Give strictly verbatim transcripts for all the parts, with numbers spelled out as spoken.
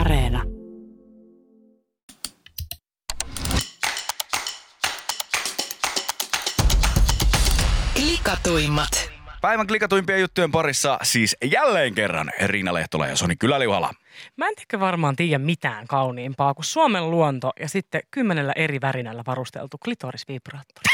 Areena. Klikatuimmat. Päivän klikatuimpien juttujen parissa siis jälleen kerran Riina Lehtola ja Soni Kyläliuhala. Mä en ehkä varmaan tiedä mitään kauniimpaa kuin Suomen luonto ja sitten kymmenellä eri värinällä varusteltu klitorisvibraattori.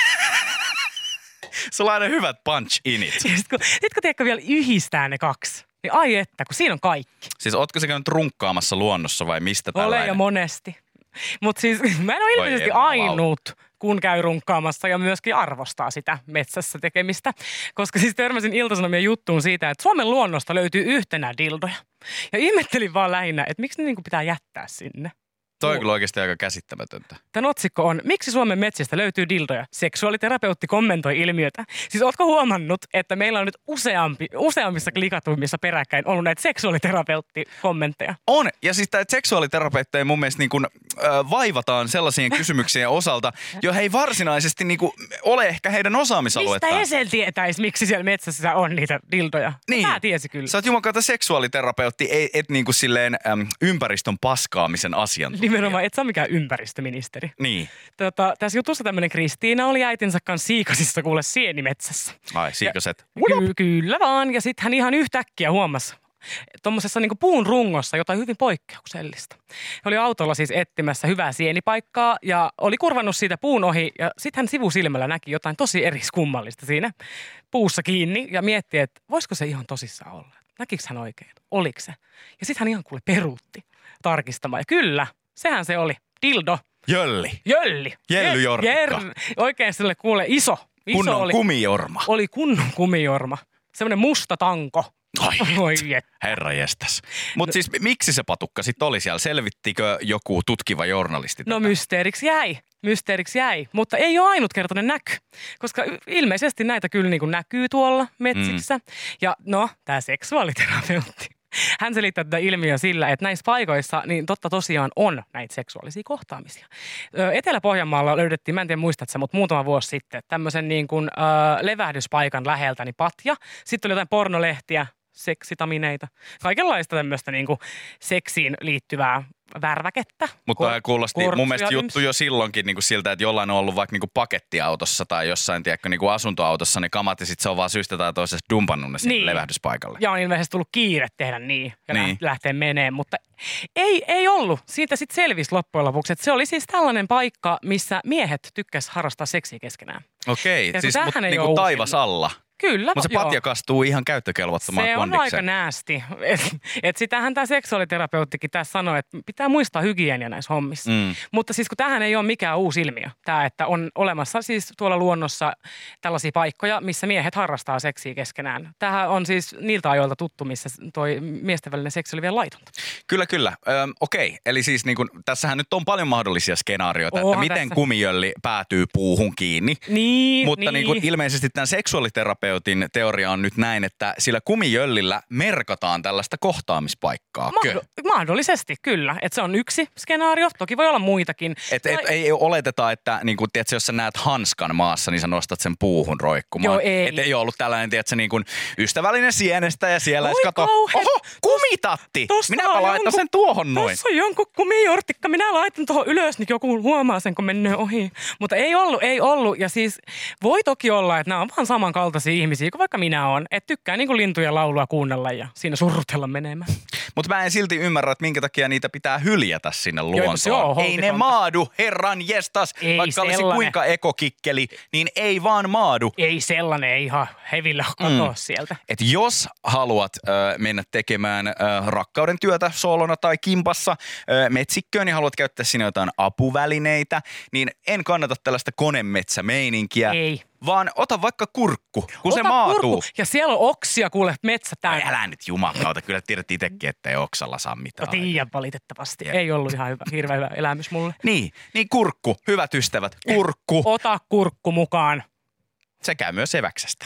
Sulla on aina hyvät punch init. Sitten kun, sit kun tiedätkö vielä yhdistää ne kaksi, niin ai että, kun siinä on kaikki. Siis ootko sä käynyt runkkaamassa luonnossa vai mistä tällainen? Olen jo monesti. Mutta siis mä en ole ilmeisesti ainut, kun käy runkkaamassa ja myöskin arvostaa sitä metsässä tekemistä. Koska siis törmäsin Ilta-Sanomien juttuun siitä, että Suomen luonnosta löytyy yhtenä dildoja. Ja ihmettelin vaan lähinnä, että miksi ne niinku pitää jättää sinne. Toi on kyllä oikeasti aika käsittämätöntä. Tämän otsikko on, miksi Suomen metsistä löytyy dildoja? Seksuaaliterapeutti kommentoi ilmiötä. Siis ootko huomannut, että meillä on nyt useampi, useammissa klikatuimmissa peräkkäin ollut näitä seksuaaliterapeutti-kommentteja? On. Ja siis tämä seksuaaliterapeutteja mun mielestä niin kuin, äh, vaivataan sellaisien kysymyksien osalta, jo he ei varsinaisesti niin kuin, ole ehkä heidän osaamisaluettaan. Mistä Esel tietäisi, miksi siellä metsässä on niitä dildoja? Niin. Mä tiesi kyllä. Sä oot jumakata seksuaaliterapeutti, ei, et niin kuin silleen äm, ympäristön paskaamisen asiantuntija. Nimenomaan, et sä ole mikään ympäristöministeri. Niin. Tota, tässä jutussa tämmöinen Kristiina oli äitinsä kanssa siikasissa kuule sienimetsässä. Ai, siikaset. Ky- kyllä vaan. Ja sitten hän ihan yhtäkkiä huomasi tuommoisessa niinku puun rungossa jotain hyvin poikkeuksellista. He oli autolla siis etsimässä hyvää sienipaikkaa ja oli kurvannut siitä puun ohi. Ja sitten hän sivusilmällä näki jotain tosi eriskummallista siinä puussa kiinni ja mietti, että voisiko se ihan tosissaan olla. Näkikö hän oikein? Oliko se? Ja sitten hän ihan kuule peruutti tarkistamaan. Ja kyllä. Sehän se oli. Dildo. Jölli. Jölli. Jellyjorkka. Jer- oikein sille kuule iso. iso kunnon oli, kumijorma. Oli kunnon kumijorma. Semmoinen musta tanko. Ai, Oi et. herra jestas. Mutta siis miksi se patukka sitten oli siellä? Selvittikö joku tutkiva journalisti No tätä? mysteeriksi jäi. Mysteeriksi jäi. Mutta ei ole ainutkertainen näky. Koska ilmeisesti näitä kyllä niin kuin näkyy tuolla metsissä. Mm. Ja no, tämä seksuaaliterapeutti. Hän selittää tätä ilmiöä sillä, että näissä paikoissa niin totta tosiaan on näitä seksuaalisia kohtaamisia. Etelä-Pohjanmaalla löydettiin, mä en tiedä muistatko sä, mutta muutama vuosi sitten, tämmöisen niin kuin ö, levähdyspaikan läheltä niin patja. Sitten oli jotain pornolehtiä, seksitamineita, kaikenlaista tämmöistä niin kuin seksiin liittyvää värväkettä. Mutta Kor- kuulosti kortsuja, mun mielestä juttu jo silloinkin niin kuin siltä, että jollain on ollut vaikka niin kuin pakettiautossa tai jossain tiedätkö, niin kuin asuntoautossa ne kamat ja sitten se on vaan syystä tai toisesta dumpannut ne sinne niin. levähdyspaikalle. Ja on ilmeisesti tullut kiire tehdä niin ja niin. lähteä meneen, mutta ei, ei ollut. Siitä sitten selvisi loppujen lopuksi, että se oli siis tällainen paikka, missä miehet tykkäs harrastaa seksiä keskenään. Okei, ja siis mut, niin ole kuin taivas alla. Kyllä. Mutta se joo. patja kastuu ihan käyttökelvottomaan Se on kondikseen. aika näästi. Et, et sitähän tämä seksuaaliterapeuttikin tässä sanoi, että pitää muistaa hygienia näissä hommissa. Mm. Mutta siis kun tämähän ei ole mikään uusi ilmiö. Tämä, että on olemassa siis tuolla luonnossa tällaisia paikkoja, missä miehet harrastaa seksiä keskenään. Tämähän on siis niiltä ajoilta tuttu, missä toi miesten välinen seksi oli vielä laitonta. Kyllä, kyllä. Öm, okei, eli siis niin kun, tässähän nyt on paljon mahdollisia skenaarioita, Oha, että miten tässä. kumijölli päätyy puuhun kiinni. Niin, Mutta niin. niin kun ilmeisesti tämän seksuaaliterapeutin teoria on nyt näin, että sillä kumijöllillä merkataan tällaista kohtaamispaikkaa. Mahdo- mahdollisesti, kyllä. Että se on yksi skenaario. Toki voi olla muitakin. Että et, ei oleteta, että niin kun, tiedätkö, jos sä näet hanskan maassa, niin sä nostat sen puuhun roikkumaan. Joo, ei. Että ei ole ollut tällainen, tiedätkö, niin kun ystävällinen sienestä ja siellä Oi edes kato, kauheet. oho, kumitatti! Tossa Minäpä on laitan jonkun- sen tuohon noin. Tuossa on jonkun kumijortikka. Minä laitan tuohon ylös, niin joku huomaa sen, kun menee ohi. Mutta ei ollut, ei ollut. Ja siis voi toki olla, että nämä on vaan samankaltaisia ihmisiä kuin vaikka minä olen. Että tykkää niin kuin lintujen laulua kuunnella ja siinä surrutella menemään. Mutta mä en silti ymmärrä, että minkä takia niitä pitää hyljätä sinne luontoon. se on ei ne holtitonta. maadu, herran jestas. Ei Vaikka olisi sellainen. kuinka ekokikkeli, niin ei vaan maadu. Ei sellainen, ei ihan hevillä katoa mm. sieltä. Et jos haluat ö, mennä tekemään ö, rakkauden työtä soolona tai kimpassa ö, metsikköön ja haluat käyttää sinne jotain apuvälineitä, niin en kannata tällaista konemetsämeininkiä. Ei. Vaan ota vaikka kurkku, kun Ota se maatuu. Kurkku. Ja siellä on oksia, kuule, metsä täynnä. Älä nyt jumakauta, kyllä tiedät itsekin, että ei oksalla saa mitään. No tiedän valitettavasti. Jep. Ei ollut ihan hyvä, hirveän hyvä elämys mulle. Niin, niin kurkku, hyvät ystävät, kurkku. Ota kurkku mukaan. Se käy myös eväksestä.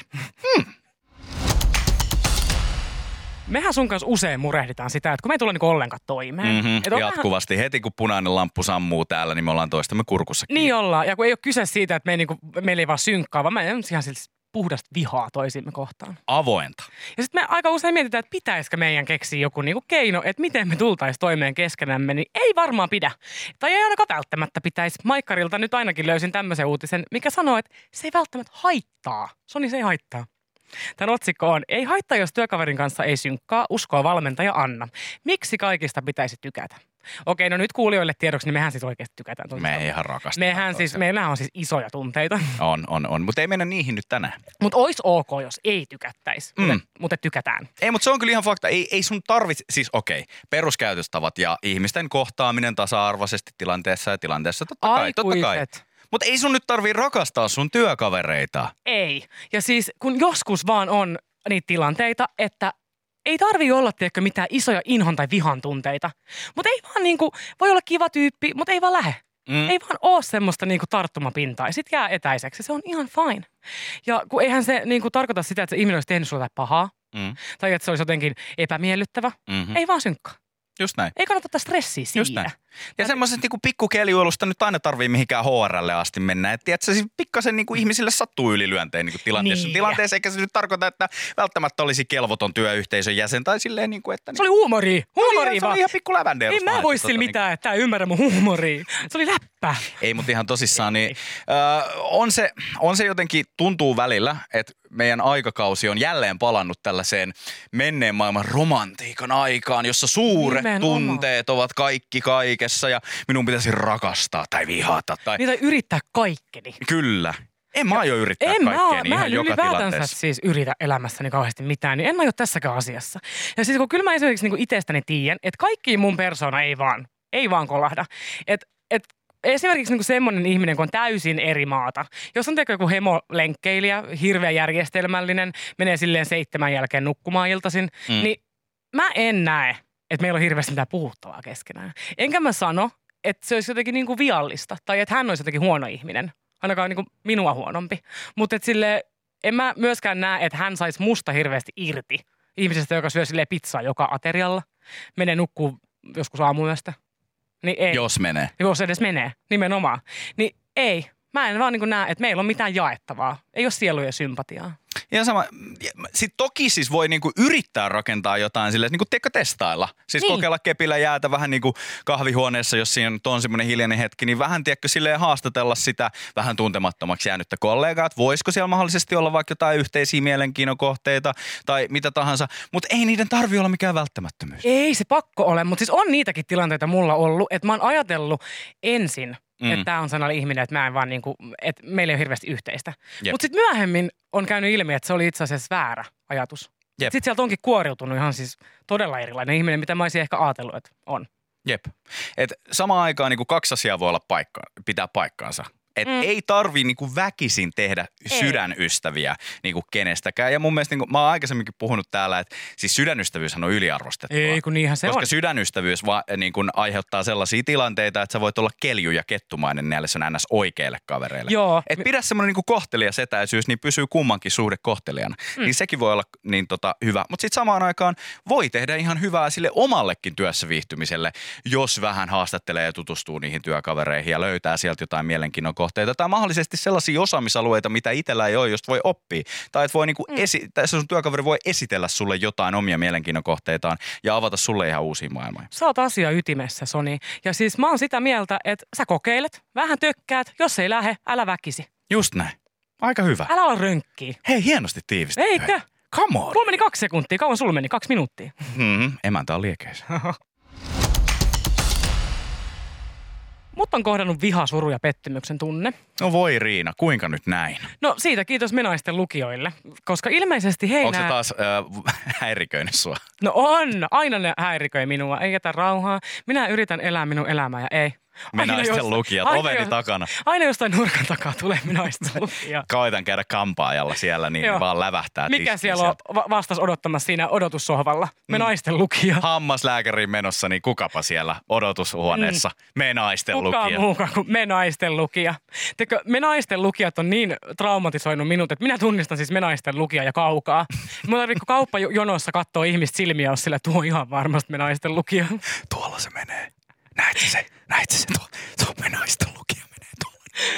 Mehän sun kanssa usein murehditaan sitä, että kun me ei tulla niinku ollenkaan toimeen. Mm-hmm, Et on jatkuvasti. Vähän... Heti kun punainen lamppu sammuu täällä, niin me ollaan toistamme kurkussa kiinni. Niin ollaan. Ja kun ei ole kyse siitä, että me ei niinku, meillä ei vaan synkkaa, vaan me ihan siis puhdasta vihaa toisimme kohtaan. Avointa. Ja sitten me aika usein mietitään, että pitäisikö meidän keksiä joku niinku keino, että miten me tultaisiin toimeen keskenämme, niin ei varmaan pidä. Tai ei ainakaan välttämättä pitäisi. Maikkarilta nyt ainakin löysin tämmöisen uutisen, mikä sanoo, että se ei välttämättä haittaa. Soni, se ei haittaa. Tämän otsikko on, ei haittaa, jos työkaverin kanssa ei synkkaa, uskoo valmentaja Anna. Miksi kaikista pitäisi tykätä? Okei, no nyt kuulijoille tiedoksi, niin mehän siis oikeasti tykätään. Me ei ihan rakasta. Mehän siis, meillähän on siis isoja tunteita. On, on, on. Mutta ei mennä niihin nyt tänään. Mutta olisi ok, jos ei tykättäisi, mm. mutta, mutta tykätään. Ei, mutta se on kyllä ihan fakta. Ei, ei sun tarvitse, siis okei, peruskäytöstavat ja ihmisten kohtaaminen tasa-arvoisesti tilanteessa ja tilanteessa. Totta kai, totta kai. Mutta ei sun nyt tarvii rakastaa sun työkavereita. Ei. Ja siis kun joskus vaan on niitä tilanteita, että ei tarvii olla, tiedätkö, mitään isoja inhon tai vihan tunteita. Mutta ei vaan niinku, voi olla kiva tyyppi, mutta ei vaan lähe. Mm. Ei vaan ole semmoista niinku tarttumapintaa. Sitten jää etäiseksi. Se on ihan fine. Ja kun eihän se niinku tarkoita sitä, että se ihminen olisi tehnyt sulle pahaa. Mm. Tai että se olisi jotenkin epämiellyttävä. Mm-hmm. Ei vaan synkkaa. Just näin. Ei kannata ottaa stressiä siitä. Ja semmoisesta niinku pikkukeliuilusta nyt aina tarvii mihinkään H R:lle asti mennä. Että tiedätkö, siis pikkasen niinku ihmisille sattuu ylilyönteen niinku tilanteessa. Niin. Tilanteessa eikä se nyt tarkoita, että välttämättä olisi kelvoton työyhteisön jäsen tai silleen niinku, että... Se oli huumoria. Huumoria vaan. Se oli ihan pikku lävändeilus. Ei mä vois sillä tota, mitään, että tää ymmärrä mun huumoria. Se oli läppä. Ei, mutta ihan tosissaan, niin äh, on, se, on se jotenkin, tuntuu välillä, että meidän aikakausi on jälleen palannut tällaiseen menneen maailman romantiikan aikaan, jossa suuret Nimenomaan. tunteet ovat kaikki kaikessa ja minun pitäisi rakastaa tai vihata. Tai... Niin tai yrittää kaikkeni. Kyllä. En mä aio yrittää en kaikkeni mä, ihan mä joka tilanteessa. Mä en siis yritä elämässäni kauheasti mitään, niin en aio tässäkään asiassa. Ja siis kun kyllä mä esimerkiksi niin kuin itsestäni tiedän, että kaikki mun persona ei vaan, ei vaan kolahda. Että et, esimerkiksi niin kuin semmoinen ihminen, kun on täysin eri maata. Jos on teko joku hemolenkkeilijä, hirveän järjestelmällinen, menee silleen seitsemän jälkeen nukkumaan iltaisin, mm. niin mä en näe, että meillä on hirveästi mitään puhuttavaa keskenään. Enkä mä sano, että se olisi jotenkin niin kuin viallista tai että hän olisi jotenkin huono ihminen. Ainakaan niin kuin minua huonompi. Mutta että silleen, en mä myöskään näe, että hän saisi musta hirveästi irti ihmisestä, joka syö silleen pizzaa joka aterialla. Menee nukkuu joskus aamuyöstä. Niin ei. Jos menee. Jos edes menee, nimenomaan. Niin ei. Mä en vaan niin kuin näe, että meillä on mitään jaettavaa. Ei ole sieluja sympatiaa. Ja sama, sit toki siis voi niinku yrittää rakentaa jotain silleen, niinku teikö testailla. Siis niin. Kokeilla kepillä jäätä vähän niinku kahvihuoneessa, jos siinä on semmoinen hiljainen hetki, niin vähän tiedätkö silleen haastatella sitä vähän tuntemattomaksi jäänyttä kollegaa, että voisiko siellä mahdollisesti olla vaikka jotain yhteisiä mielenkiinnon kohteita tai mitä tahansa, mutta ei niiden tarvi olla mikään välttämättömyys. Ei se pakko ole, mutta siis on niitäkin tilanteita mulla ollut, että mä oon ajatellut ensin, Mm. että tämä on sellainen ihminen, että mä en vaan niinku, että meillä ei ole hirveästi yhteistä. Mutta sitten myöhemmin on käynyt ilmi, että se oli itse asiassa väärä ajatus. Sitten sieltä onkin kuoriutunut ihan siis todella erilainen ihminen, mitä mä olisin ehkä ajatellut, että on. Jep. Et samaan aikaan niinku kaksi asiaa voi olla paikka, pitää paikkaansa. Et mm. ei tarvii niinku väkisin tehdä ei. sydänystäviä niinku kenestäkään. Ja mun mielestä niinku, mä oon aikaisemminkin puhunut täällä, että siis sydänystävyyshän on yliarvostettua. Ei, kun niinhän se Koska on. sydänystävyys va, niinku, aiheuttaa sellaisia tilanteita, että sä voit olla kelju ja kettumainen näille sun ns. Oikeille kavereille. Joo. Et pidä semmoinen niinku kohtelias etäisyys, niin pysyy kummankin suhde kohtelijana. Mm. Niin sekin voi olla niin tota, hyvä. Mutta sitten samaan aikaan voi tehdä ihan hyvää sille omallekin työssä viihtymiselle, jos vähän haastattelee ja tutustuu niihin työkavereihin ja löytää sieltä jotain mielenkiinnon kohteita tai mahdollisesti sellaisia osaamisalueita, mitä itsellä ei ole, josta voi oppia. Tai että voi niinku mm. esi- tai sun työkaveri voi esitellä sulle jotain omia mielenkiinnon kohteitaan ja avata sulle ihan uusia maailmoja. Sä oot asia ytimessä, Soni. Ja siis mä oon sitä mieltä, että sä kokeilet, vähän tökkäät, jos ei lähe, älä väkisi. Just näin. Aika hyvä. Älä olla rönkkiä. Hei, hienosti tiivistetty. Eikö? Come on. Mulla meni kaksi sekuntia. Kauan sulla meni? Kaksi minuuttia. Mm-hmm. Emäntä on liekeissä. Mut on kohdannut viha, suru ja pettymyksen tunne. No voi Riina, kuinka nyt näin? No siitä kiitos me naisten lukijoille, koska ilmeisesti hei Onko nää... se taas äh, häiriköinyt sua? No on, aina ne häiriköi minua, ei jätä rauhaa. Minä yritän elää minun elämää ja ei. Me naisten jos, lukijat, oveni jo, takana. Aina jostain nurkan takaa tulee me naisten lukijat. Koitan käydä kampaajalla siellä, niin Joo. vaan lävähtää. Mikä siellä on va- vastas odottamassa siinä odotussohvalla? Me mm. naisten lukijat. Hammaslääkäriin menossa, niin kukapa siellä odotushuoneessa? Mm. Me naisten Kuka lukijat. Kuka muukaan kuin me naisten lukija. Teikö, me naisten lukijat on niin traumatisoinut minut, että minä tunnistan siis me naisten lukija ja kaukaa. Mä tarvitsen kauppajonossa katsoa ihmistä silmiä, jos sillä tuo ihan varmasti me naisten lukija. Tuolla se menee. Näetkö se? Näetkö se? Tuo, tuo me naisten lukija menee tuolla.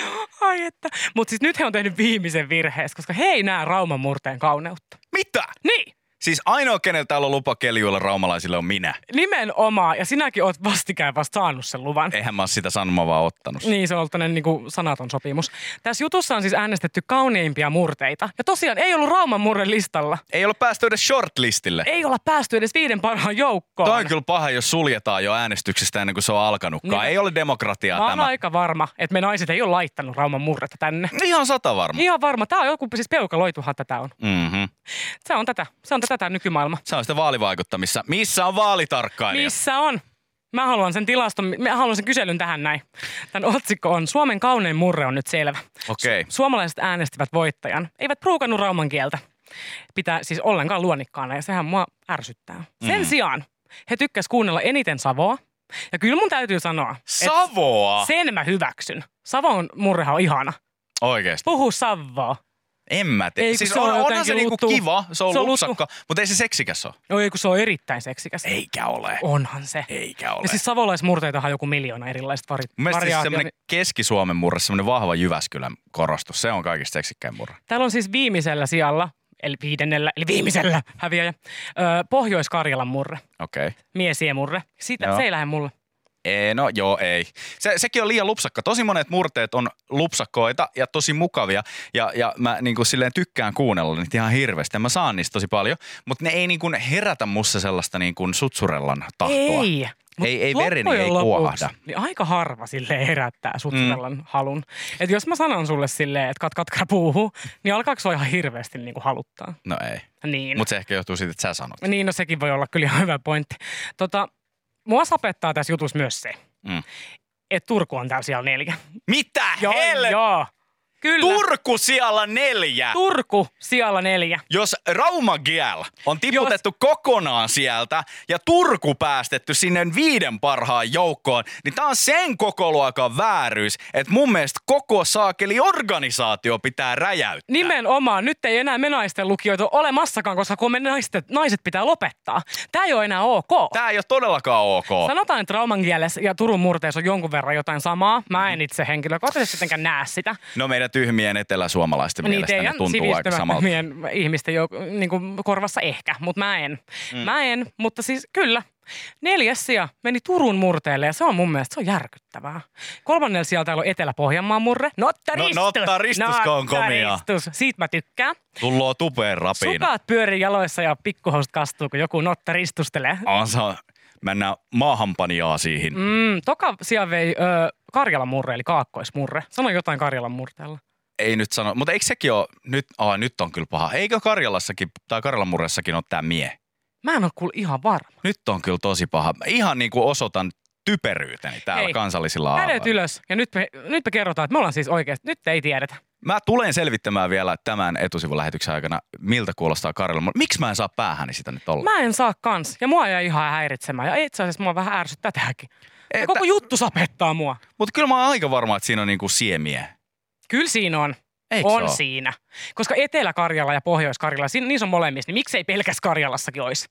Ai että. Mutta siis nyt he on tehnyt viimeisen virheessä, koska he ei näe Rauman murteen kauneutta. Mitä? Niin. Siis ainoa, kenellä täällä on lupa keljuilla raumalaisille on minä. Nimenomaan. Ja sinäkin oot vastikään vasta saanut sen luvan. Eihän mä ole sitä sanomaa vaan ottanut. Niin, se on ollut tämmöinen niin sanaton sopimus. Tässä jutussa on siis äänestetty kauneimpia murteita. Ja tosiaan ei ollut Rauman murre listalla. Ei ole päästy edes shortlistille. Ei olla päästy edes viiden parhaan joukkoon. Toi on kyllä paha, jos suljetaan jo äänestyksestä ennen kuin se on alkanutkaan. Niin. Ei ole demokratiaa Mä tämä. oon aika varma, että me naiset ei ole laittanut Rauman murretta tänne. Ihan sata varma. Ihan varma. Tää on joku, siis peukaloituhan tätä on. Mm-hmm. Se on tätä. Se on tätä tämä nykymaailma. Se on sitä vaalivaikuttamissa. Missä on vaalitarkkailija? Missä on? Mä haluan sen tilaston, mä haluan sen kyselyn tähän näin. Tän otsikko on, Suomen kaunein murre on nyt selvä. Okei. Okay. Su- suomalaiset äänestivät voittajan. Eivät pruukannut rauman kieltä. Pitää siis ollenkaan luonnikkaana ja sehän mua ärsyttää. Sen Mm. sijaan he tykkäs kuunnella eniten Savoa. Ja kyllä mun täytyy sanoa, Savoa? sen mä hyväksyn. Savon murrehan on ihana. Oikeesti? Puhu Savoa. En mä tiedä. Ei, kun Siis se on on, onhan jotenkin se niinku luttu. kiva, se on, Se on lupsakka, mutta ei se seksikäs ole. Oi, kun se on erittäin seksikäs. Eikä ole. Onhan se. Eikä ole. Ja siis savolaismurteitahan on joku miljoona erilaista vari- Mun mielestä siis variaatiota. semmoinen Keski-Suomen murre, semmoinen vahva Jyväskylän korostus. Se on kaikista seksikkäin murre. Täällä on siis viimeisellä sijalla, eli viidennellä, eli viimeisellä häviäjä, öö, Pohjois-Karjalan murre, Okei. Okay. miesiemurre. Siitä Joo. se ei lähde mulle. Ei, no joo, ei. Se, sekin on liian lupsakka. Tosi monet murteet on lupsakkoita ja tosi mukavia. Ja, ja mä niin kuin silleen tykkään kuunnella niitä ihan hirveästi. Ja mä saan niistä tosi paljon. Mutta ne ei niin kuin herätä mussa sellaista niin kuin sutsurellan tahtoa. Ei. Mut Ei, ei vereni, loppujen ei lopuksi, kuohda. niin aika harva silleen herättää sutsurellan mm. halun. Et jos mä sanon sulle silleen, että kat katkara puuhuu, niin alkaako se ihan hirveästi niin kuin haluttaa? No ei. Niin. Mutta se ehkä johtuu siitä, että sä sanot. Niin, no sekin voi olla kyllä ihan hyvä pointti. Tota, mua sapettaa tässä jutussa myös se, Mm. että Turku on täällä siellä neljä. Mitä Joo, hel... joo. Kyllä. Turku siellä neljä! Turku sijalla neljä. Jos Rauma Giel on tiputettu Jos... kokonaan sieltä ja Turku päästetty sinne viiden parhaan joukkoon, niin tää on sen kokoluokan vääryys, että mun mielestä koko saakeli organisaatio pitää räjäyttää. Nimenomaan. Nyt ei enää me naisten lukijoita ole olemassakaan, koska kun me naiset, naiset pitää lopettaa. Tää ei ole enää ok. Tää ei ole todellakaan ok. Sanotaan, että Rauman kielessä ja Turun murteessa on jonkun verran jotain samaa. Mä en itse henkilökohtaisesti jotenkään näe sitä. No meidän tyhmien eteläsuomalaisten Niin mielestä ne tuntuu aika samalta. meidän ihmisten jo, niin kuin korvassa ehkä, mutta mä en. Mm. Mä en, mutta siis kyllä. Neljäs sija meni Turun murteelle ja se on mun mielestä se on järkyttävää. Kolmannella sijalla täällä on Etelä-Pohjanmaan murre. Nottaristus! No, nottaristusko on komia. Nottaristus. Siitä mä tykkään. Tulloo tupeen rapiina. Sukat pyörii jaloissa ja pikkuhousut kastuu, kun joku nottaristustelee. On se, mennään maahanpanijaa siihen. Mm, toka sija vei ö, Karjalan murre, eli Kaakkoismurre. Sano jotain Karjalan murteella. Ei nyt sano, mutta eikö sekin ole, nyt, aa, nyt on kyllä paha. Eikö Karjalassakin, tai Karjalan murressakin ole tää mie? Mä en ole kuule ihan varma. Nyt on kyllä tosi paha. Ihan niin kuin osoitan typeryyteni täällä Hei, kansallisilla kädet alueilla. ylös. Ja nyt me, nyt me kerrotaan, että me ollaan siis oikeasti, nyt ei tiedetä. Mä tulen selvittämään vielä tämän etusivun lähetyksen aikana, miltä kuulostaa Karjalan murre. Miksi mä en saa päähäni sitä nyt olla? Mä en saa kans. Ja mua jäi ihan häiritsemään. Ja itse asiassa mua vähän ärsyttää tähänkin. Ja Ei, koko tä- juttu sapettaa mua. Mutta kyllä mä oon aika varma, että siinä on niinku siemiä. Kyllä siinä on. Eikö on oo? siinä. Koska Etelä-Karjala ja Pohjois-Karjala, siinä- niissä on molemmissa, niin miksei pelkäs Karjalassakin olisi?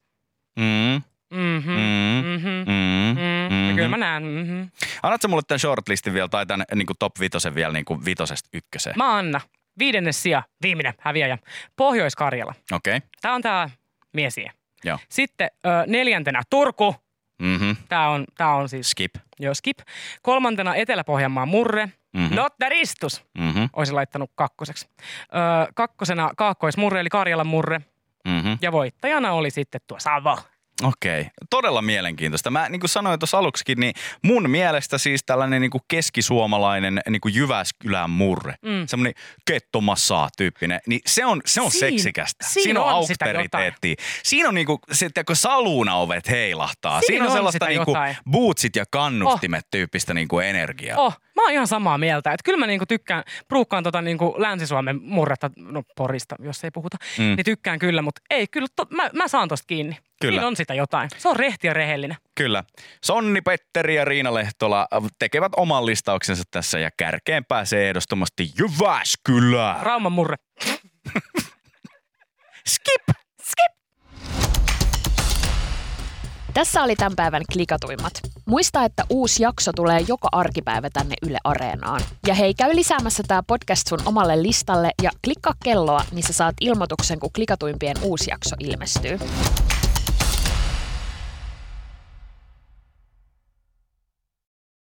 Mm. Mhm. Mm. Mhm. Mm. Mm. Mhm. Kyllä mä näen. Mhm. Annatko mulle tämän shortlistin vielä tai tämän niin kuin top vitosen vielä niin kuin vitosesta ykköseen? Mä anna. Viidennes sija, viimeinen häviäjä. Pohjois-Karjala. Okei. Okay. Tää on tää miesie. Joo. Sitten ö, neljäntenä Turku. Mhm. Tää on, tää on siis Skip. jo skip. Kolmantena Etelä-Pohjanmaan murre. Mhm. Nottaristus. Mhm. Olisin laittanut kakkoseksi. Ö, kakkosena Kaakkoismurre eli Karjalan murre. Mhm. Ja voittajana oli sitten tuo Savo. Okei. Okay. Todella mielenkiintoista. Mä niin kuin sanoin tuossa aluksikin, niin mun mielestä siis tällainen niin kuin keskisuomalainen niin kuin Jyväskylän murre, mm. semmoinen kettomassaa tyyppinen, niin se on, se on Siin- seksikästä. siinä Siinä on on sitä auktoriteettia. Siinä on niin kuin, se, kun saluunaovet heilahtaa. Siinä Siinä on on sellaista sitä niin kuin jotain. bootsit ja kannustimet oh. tyyppistä niin kuin energiaa. Oh, mä oon ihan samaa mieltä. Että kyllä mä niinku tykkään, pruukkaan tota niinku Länsi-Suomen murretta, no Porista, jos ei puhuta, mm. niin tykkään kyllä, mutta ei, kyllä to, mä, mä saan tosta kiinni. Kyllä. Siinä on sitä jotain. Se on rehti ja rehellinen. Kyllä. Sonni Petteri ja Riina Lehtola tekevät oman listauksensa tässä ja kärkeen pääsee ehdottomasti Jyväskylä. Rauman murre. Skip! Skip! Tässä oli tämän päivän klikatuimmat. Muista, että uusi jakso tulee joka arkipäivä tänne Yle Areenaan. Ja hei, käy lisäämässä tää podcast sun omalle listalle ja klikkaa kelloa, niin sä saat ilmoituksen, kun klikatuimpien uusi jakso ilmestyy.